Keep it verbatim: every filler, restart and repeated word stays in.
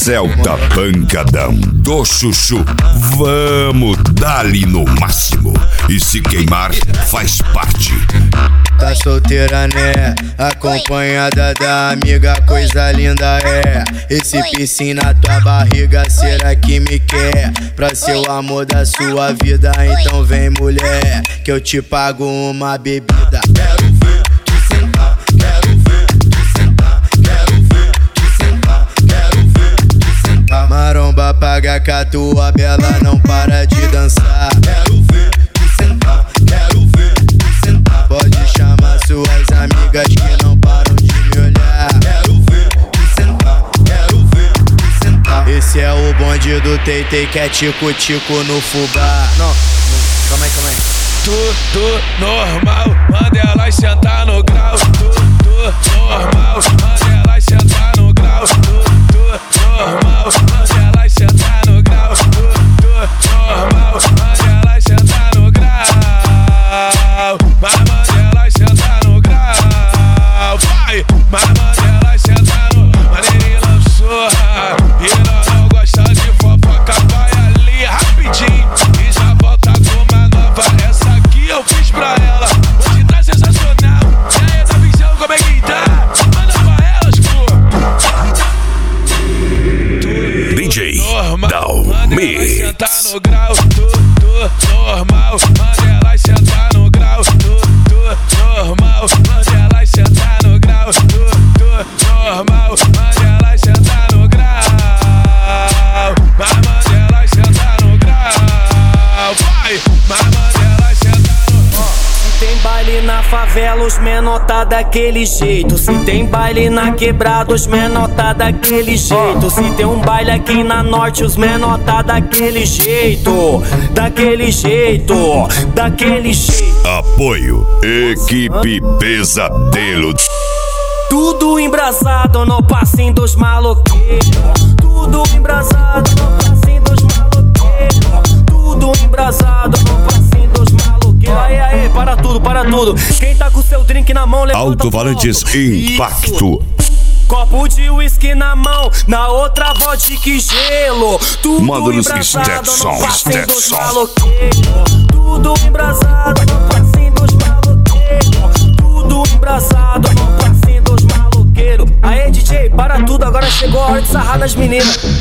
Celta pancadão do chuchu. Vamos dali no máximo. E se queimar, faz parte. Tá solteira, né? Acompanhada da amiga, coisa linda é. Esse piercing na tua barriga, será que me quer? Pra ser o amor da sua vida, então vem mulher, que eu te pago uma bebida. Quero ver tu sentar, quero ver tu sentar, quero ver tu sentar, quero ver tu sentar. Maromba paga que a tua bela não para de dançar. Quero ver tu sentar, quero ver tu sentar. Pode chamar suas amigas que não param de me olhar. Quero ver tu sentar, quero ver tu sentar. Esse é o bonde do Teitei, que é tico-tico no fubá. Não, calma aí, calma aí. Tudo normal, manda elas sentar no grau. Tudo normal, manda elas sentar no grau. Tudo normal, manda elas sentar no grau. Tudo normal, manda elas sentar no grau. Mas manda elas sentar no grau. Vai, mas manda elas sentar no maneirinho lançou. E não, não gosta de fofoca, vai ali rapidinho e já volta com uma nova. Essa aqui eu fiz pra ela, hoje tá sensacional. E aí, tá visão, como é que tá? Manda pra elas, pô. D J Normal, Dal manda elas sentar no grau. Tudo normal, manda elas sentar no grau. Tudo normal, manda elas sentar no grau. Tudo normal, manda elas sentar no grau. Mas manda elas sentar no grau. Vai, mas manda elas sentar no grau. Se tem baile na favela, os menor tá daquele jeito. Se tem baile na quebrada, os menor tá daquele jeito. Se tem um baile aqui na norte, os menor tá daquele jeito. Daquele jeito, daquele jeito. Apoio Equipe Pesadelo. Tudo embrasado no passinho dos maloqueiros. Tudo embrasado no passinho dos maloqueiros. Tudo embrasado no passinho dos maloqueiros. Aê, aê, para tudo, para tudo. Quem tá com seu drink na mão, levanta. Alto-falantes Impacto. Copo de uísque na mão, na outra vodka e gelo. Tudo Manda-nos embrasado Stetson, no passinho dos Stetson. maloqueiros. Tudo embrasado no passinho dos maloqueiros. Tudo embrasado no passinho dos maloqueiros. Aê, D J, para tudo, agora chegou a hora de sarrar nas meninas.